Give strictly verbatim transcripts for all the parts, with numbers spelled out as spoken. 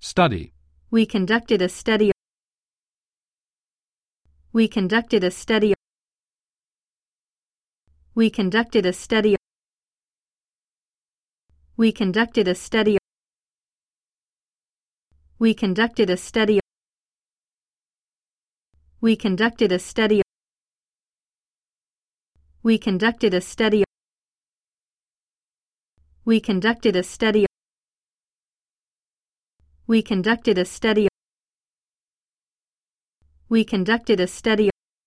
Study. We conducted a study. We conducted a study. We conducted a study. We conducted a study. We conducted a study. We conducted a study. We conducted a study. We conducted a study. We conducted a study. We conducted a study.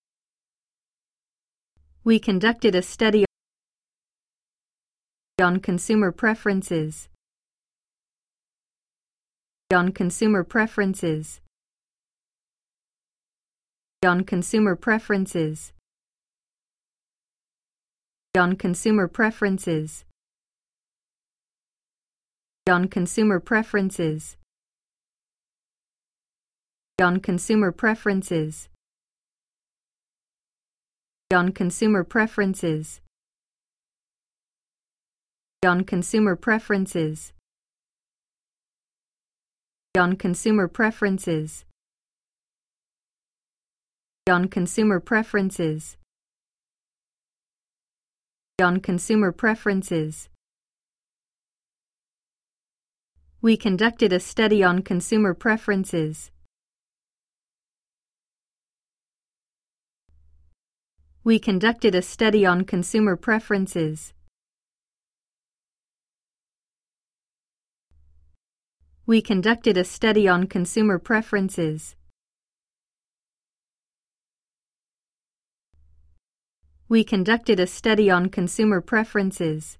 We conducted a study on consumer preferences. On consumer preferences. On consumer preferences. On consumer preferences. On consumer preferences. On consumer preferences. On consumer preferences. On consumer preferences. On consumer preferences. On consumer preferences. On consumer preferences. We conducted a study on consumer preferences. We conducted a study on consumer preferences. We conducted a study on consumer preferences. We conducted a study on consumer preferences.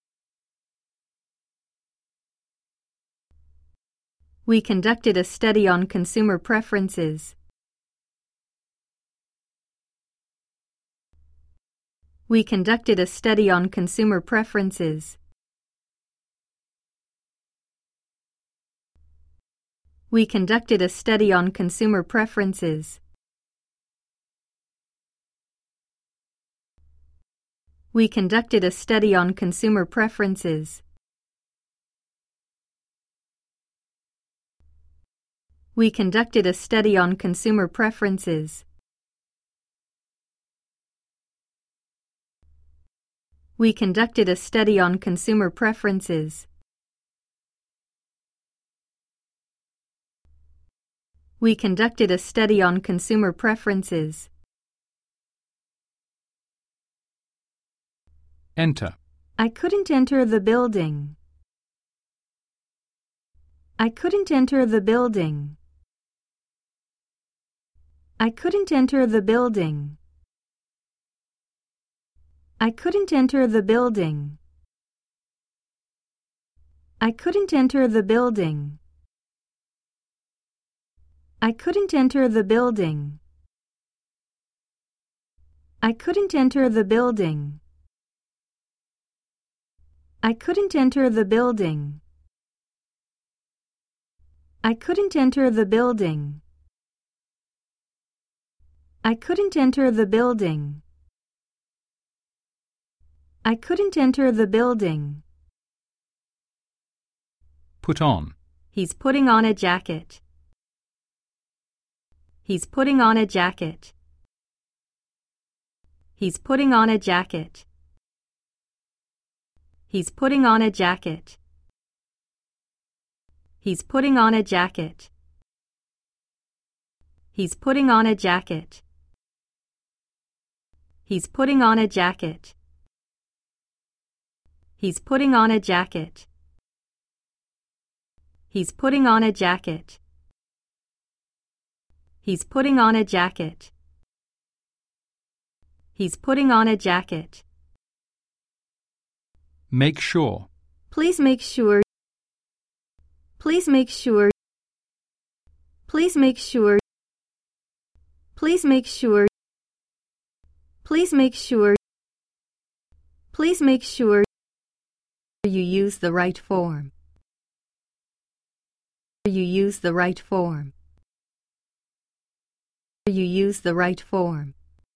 We conducted a study on consumer preferences. We conducted a study on consumer preferences. We conducted a study on consumer preferences. We conducted a study on consumer preferences. We conducted a study on consumer preferences. We conducted a study on consumer preferences. We conducted a study on consumer preferences. Enter. I couldn't enter the building. I couldn't enter the building. I couldn't enter the building. I couldn't enter the building. I couldn't enter the building. I couldn't enter the building. I couldn't enter the building. I couldn't enter the building. I couldn't enter the building. I couldn't enter the building. I couldn't enter the building. Put on. He's putting on a jacket. He's putting on a jacket. He's putting on a jacket. He's putting on a jacket. He's putting on a jacket. He's putting on a jacket. He's putting on a jacket. He's putting on a jacket. He's putting on a jacket. He's putting on a jacket. He's putting on a jacket. Make sure. Please make sure. Please make sure. Please make sure. Please make sure. Please make sure. Please make sure you use the right form. You use the right form. You use the right form.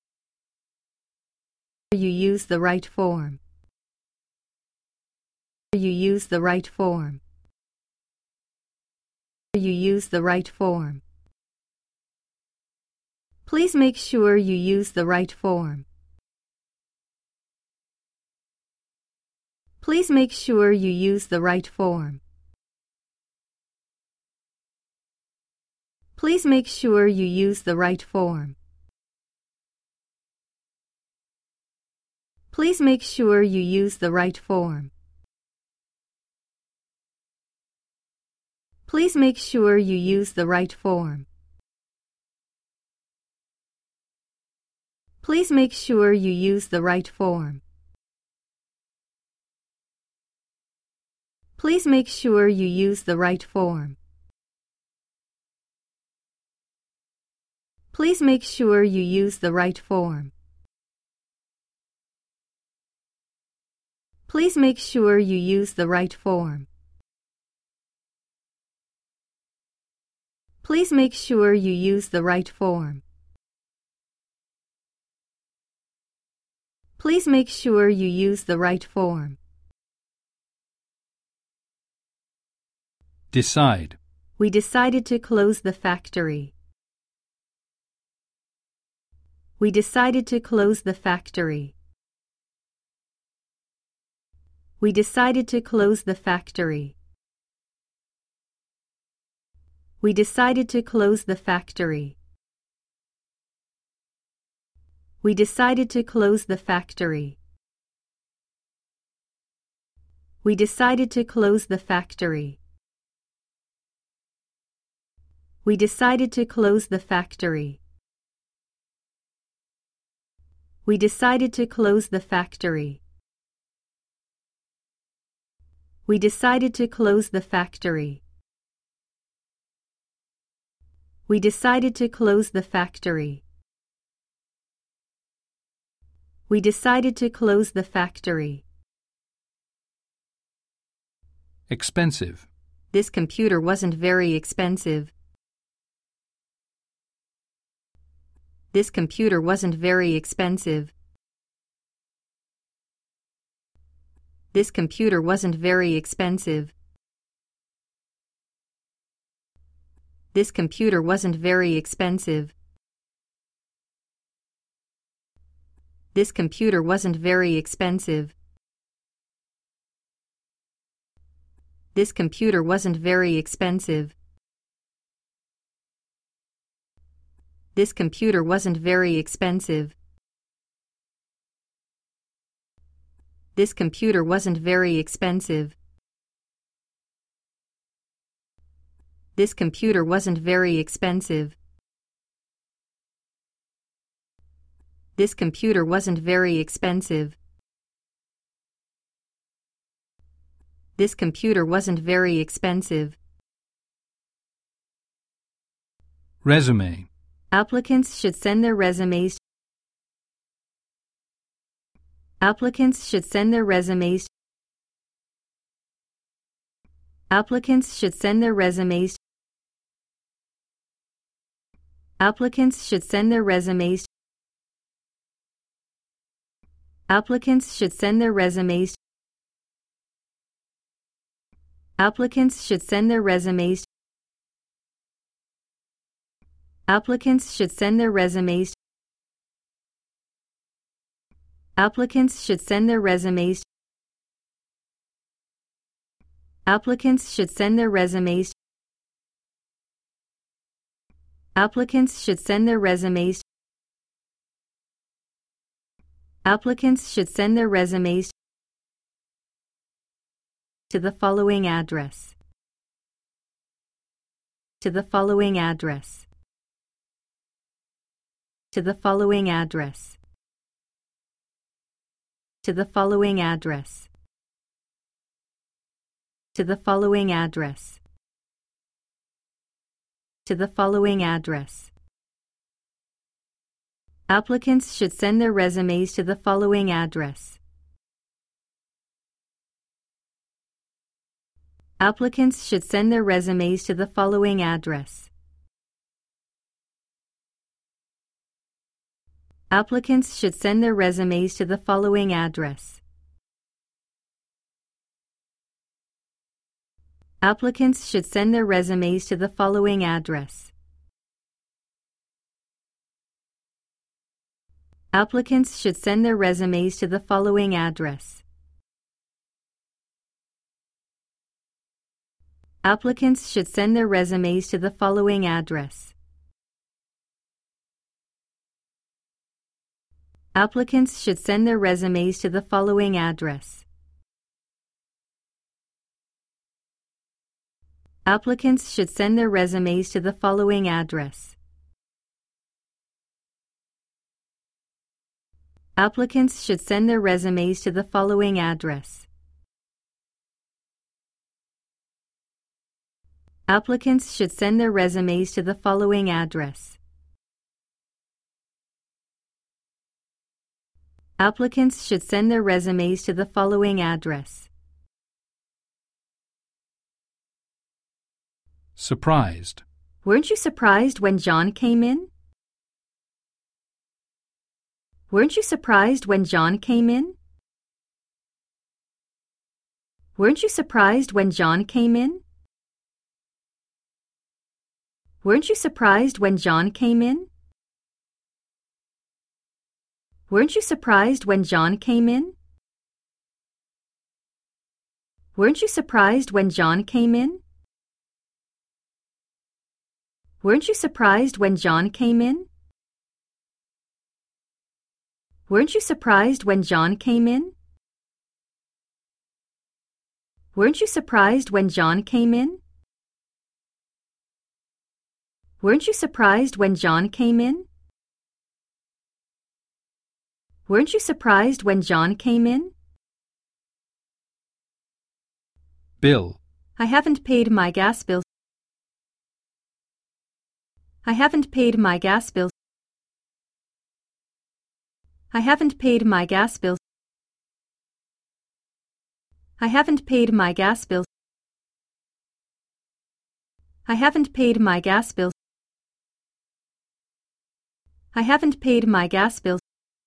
You use the right form. You use the right form. you use the right form. Please make sure you use the right form. Please make sure you use the right form. Please make sure you use the right form. Please make sure you use the right form. Please make sure you use the right form. Please make sure you use the right form. Please make sure you use the right form. Please make sure you use the right form. Please make sure you use the right form. Please make sure you use the right form. Please make sure you use the right form. Decide. We decided to close the factory. We decided to close the factory. We decided to close the factory. We decided to close the factory. We decided to close the factory. We decided to close the factory. We decided to close the factory. We decided to close the factory. We decided to close the factory. We decided to close the factory. We decided to close the factory. Expensive. This computer wasn't very expensive. This computer wasn't very expensive. This computer wasn't very expensive. This computer wasn't very expensive. This computer wasn't very expensive. This computer wasn't very expensive. This computer wasn't very expensive. This computer wasn't very expensive. This computer wasn't very expensive. This computer wasn't very expensive. This computer wasn't very expensive. Resume. Applicants should send their resumes. Applicants should send their resumes. Applicants should send their resumes. Applicants should send their resumes. Applicants should send their resumes. Applicants should send their resumes. Applicants should send their resumes. Applicants should send their resumes. Applicants should send their resumes. Applicants should send their resumes. Applicants should send their resumes to the following address. To the following address. To the following address. To the following address. To the following address. To the following address. Applicants should send their resumes to the following address. Applicants should send their resumes to the following address. Applicants should send their resumes to the following address. Applicants should send their resumes to the following address. Applicants should send their resumes to the following address. Applicants should send their resumes to the following address. Applicants should send their resumes to the following address. Applicants should send their resumes to the following address. Applicants should send their resumes to the following address. Applicants should send their resumes to the following address. Applicants should send their resumes to the following address. Surprised. Weren't you surprised when John came in? Weren't you surprised when John came in? Weren't you surprised when John came in? Weren't you surprised when John came in? Weren't you surprised when John came in? Weren't you surprised when John came in? Weren't you surprised when John came in? Weren't you surprised when John came in? Weren't you surprised when John came in? Weren't you surprised when John came in? Weren't you surprised when John came in? Bill. I haven't paid my gas bill. I haven't paid my gas bill. I haven't paid my gas bill. I haven't paid my gas bill. I haven't paid my gas bill. I haven't paid my gas bill.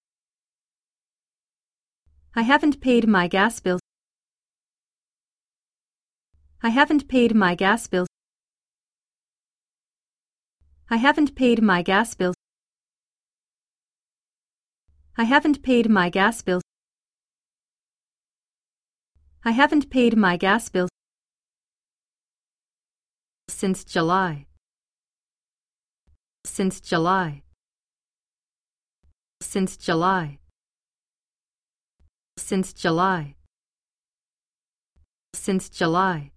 I haven't paid my gas bill. I haven't paid my gas bill. I haven't paid my gas bill. I haven't paid my gas bill. I haven't paid my gas bill since July. Since July. Since July. Since July. Since July.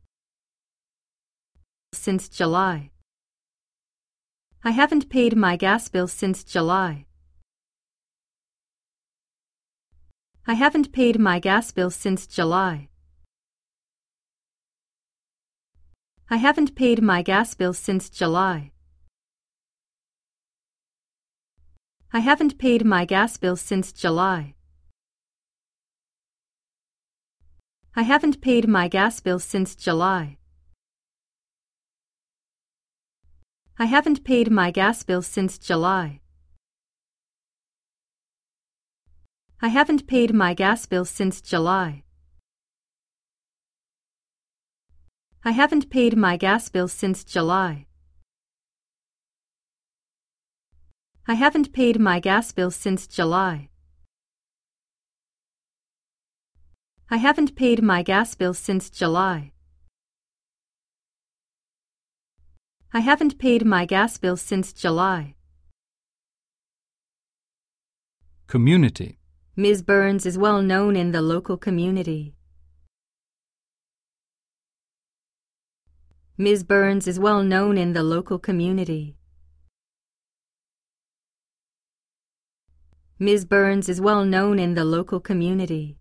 Since July. I haven't paid my gas bill since July. I haven't paid my gas bill since July. I haven't paid my gas bill since July. I haven't paid my gas bill since July. I haven't paid my gas bill since July. I haven't paid my gas bill since July. I haven't paid my gas bill since July. I haven't paid my gas bill since July. I haven't paid my gas bill since July. I haven't paid my gas bill since July. I haven't paid my gas bill since July. Community. Miz Burns is well known in the local community. Miz Burns is well known in the local community. Miz Burns is well known in the local community.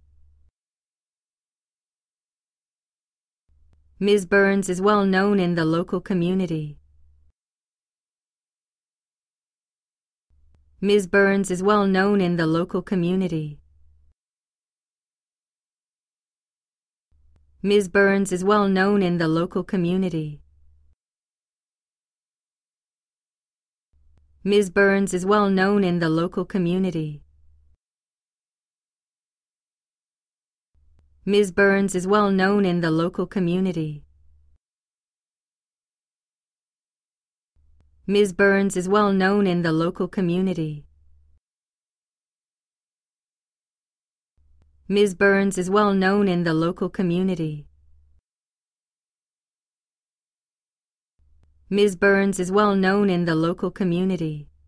Miz Burns is well known in the local community. Miz Burns is well known in the local community. Miz Burns is well known in the local community. Miz Burns is well known in the local community. Miz Burns is well known in the local community. Miz Burns is well known in the local community. Miz Burns is well known in the local community. Miz Burns is well known in the local community.